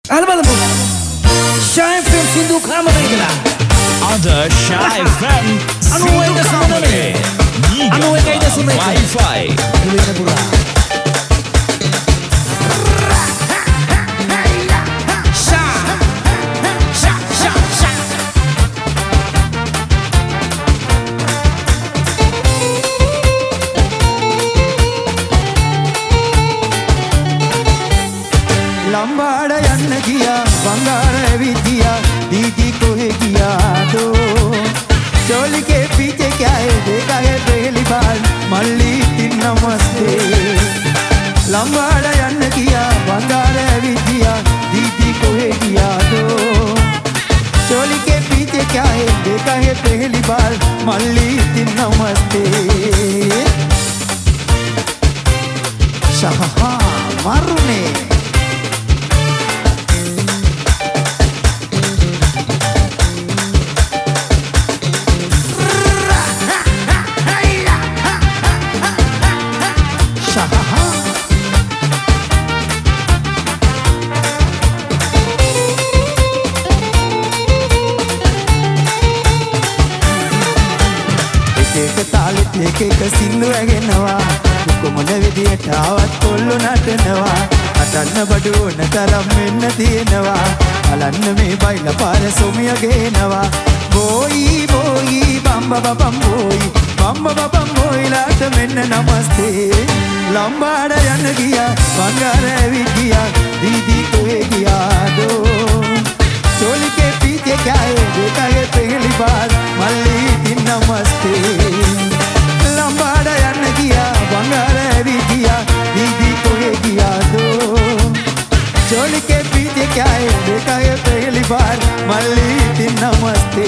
Albalmu Shy FM Sindhu Kamaraya කියලා. Ada Shy FM Sindhu Kamaraya. Wi-Fi. Kuliah pura. लंबाड़ा यन्न किया बंगार विदिया दीदी कोहे किया दो चोली के पीछे क्या है देखा है पहली बार मल्ली तीन नमस्ते लंबाड़ा यन्न किया बंगार विदिया दीदी कोहे किया दो चोली के पीछे क्या है देखा है पहली बार मल्ली तीन नमस्ते शाहा मारूने एक एक सिंधु ඇගෙනවා කොමන විදියට ආවත් කොල්ල නටනවා අටන්න බඩුවන තරම් වෙන්න තියෙනවා බලන්න මේ බයිල පාර සොමිය ගේනවා බෝයි බෝයි බම්බ බම් බෝයි ලාට මෙන්න නමස්තේ ලම්බාඩ යන්න ගියා බංගාර ඇවිත් ගියා දීදී කොහෙ ගියාදෝ चोली के पीछे क्या है देखा है पहली बार मल्ली तीन नमस्ते लंबाड़ा यन्न किया बंगार विदिया दीदी कोहे किया दो चोली के पीछे क्या है देखा है पहली बार मल्ली तीन नमस्ते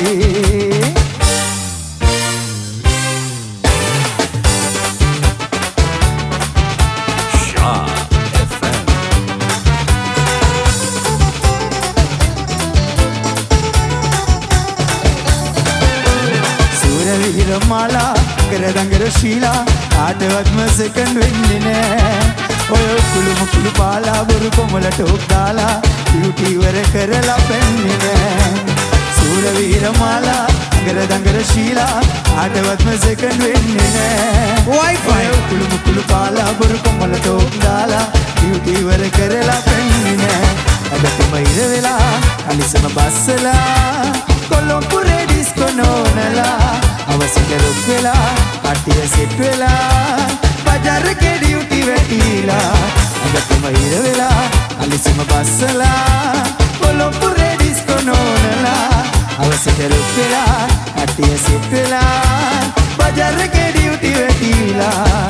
माला कर दंगर शीला आठवत में सेकंड वेन्ने ने ओयो कुलु मुकुलु पाला बुरु कोमल टोक दाला ब्यूटी वर करला पेन्ने ने सूरवीर माला कर दंगर शीला आठवत में सेकंड वेन्ने ने Wi-Fi कुलु मुकुलु पाला बुरु कोमल टोक दाला ब्यूटी वर करला पेन्ने ने अगत मईर वेला अलिसम बसला कोलंपुरे डिस्को नोनला අවසිට රුක් වෙලා අට්ටිය සෙට් වෙලා බජාර के ड्यूटी වැටිලා අගටම ඉර වෙලා අලිසම බස්සලා කොළඹුරේ ඩිස්කෝ නෝනලා අවසිට රුක් වෙලා අට්ටිය සෙට් වෙලා බජාර के ड्यूटी වැටිලා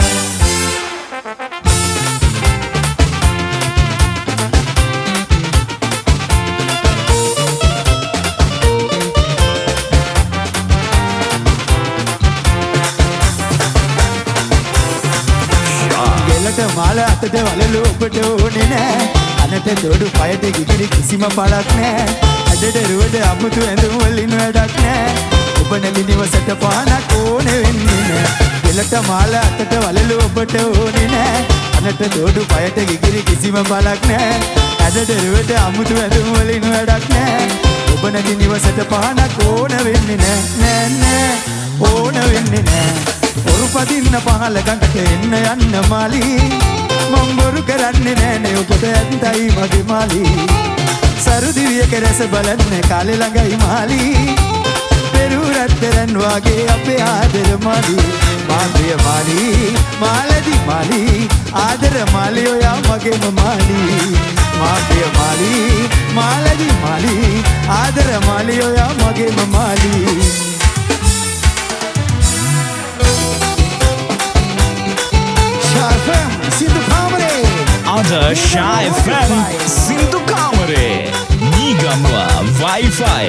माल अतට වලලු ඔබට ඕනේ නෑ අනට දොඩු පයට ගිගිරි කිසිම පළක් නෑ අදට රුවද අමුතු ඇඳුම් වලින් වැඩක් නෑ ඔබ නැති නිවසට පානක් ඕනේ වෙන්නේ නෑ දෙලට මාල අතට වලලු ඔබට ඕනේ නෑ අනට දොඩු පයට ගිගිරි කිසිම පළක් නෑ අදට රුවද අමුතු ඇඳුම් වලින් වැඩක් නෑ ඔබ නැති නිවසට පානක් ඕන වෙන්නේ නෑ නෑ නෑ ඕන වෙන්නේ නෑ ඔරුපදින්න පහල ගඟට එන්න යන්න මාලි මම බොරු කරන්නේ නෑනේ ඔබට ඇත්තයි මගේ මාලි සරුදිවියක රස බලන්න කාලේ ළඟයි මාලි පෙරුරත්තරන් වාගේ අපේ ආදර මාලි මාගේ මාලි මාලදි මාලි ආදර මාලි ඔයා මගේම මාලි මාගේ මාලි මාලදි මාලි ආදර මාලි ඔයා මගේම Mali Ada Shy FM Sindhu Kamaraya. Nigamwa Wi-Fi.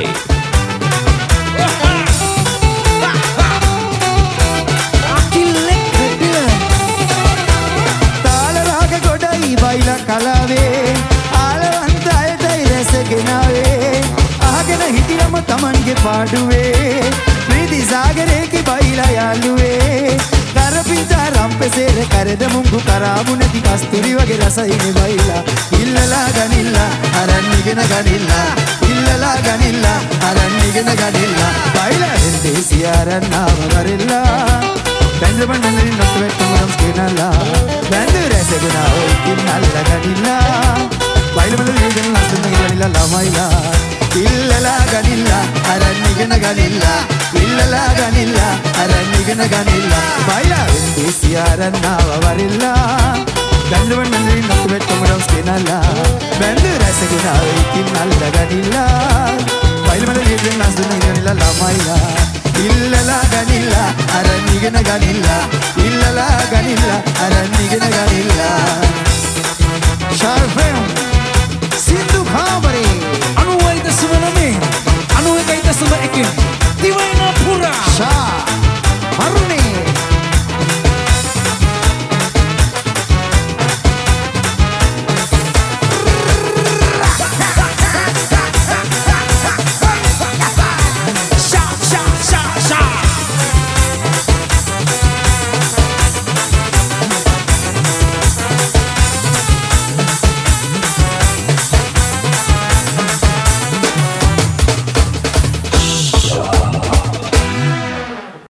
තාල රාග ගොඩයි බයිලා කලාවේ ආලවන්ත අයටයි රැසගෙනාවේ අහගෙන හිටියම තමන්ගේ පාඩුවේ ප්‍රීති සාගරේ කි බයිලා යාළුවේ දරපින්චා රම්ප පෙසේර කරද මුංගු කරාබු නැති කස්තුරි වගේ රසයිනේ බයිලා ඉල්ලලා ගනිල්ලා අරන් ඉගෙන ගනිල්ලා ඉල්ලලා ගනිල්ලා අරන් ඉගෙන ගනිල්ලා බයිලා දෙසි අරන් ආව වරෙල්ලා බැඳපන් මන්දරින් නොත් වෙට්ටමරම් ස්කේනලා බැඳ රැසගෙන ඔයිකින් අල්ලා ගනිල්ලා බයිලා මල ඉගෙන ලස්සන ගනිල්ලා ළමයිලා ඉල්ලලා ගනිල්ලා අරන් ඉගෙන ගනිල්ලා ඉල්ලලා ගනිල්ලා අරන් ඉගෙන ගනිල්ලා බයිලා දෙසි අරන් ආව වරෙල්ලා බැඳපන් මන්දරින් නොත් වෙට්ටමරම් ස්කේනලා බැඳ රැසගෙන ඔයිකින් අල්ලා ගනිල්ලා බයිලා මල ඉගෙන ලස්සන ගනිල්ලා ළමයිලා ඉල්ලලා ගනිල්ලා අරන් ඉගෙන ගනිල්ලා ඉල්ලලා ගනිල්ලා අරන් ඉගෙන ගනිල්ලා ශාර්ෆම් සින්දු කාම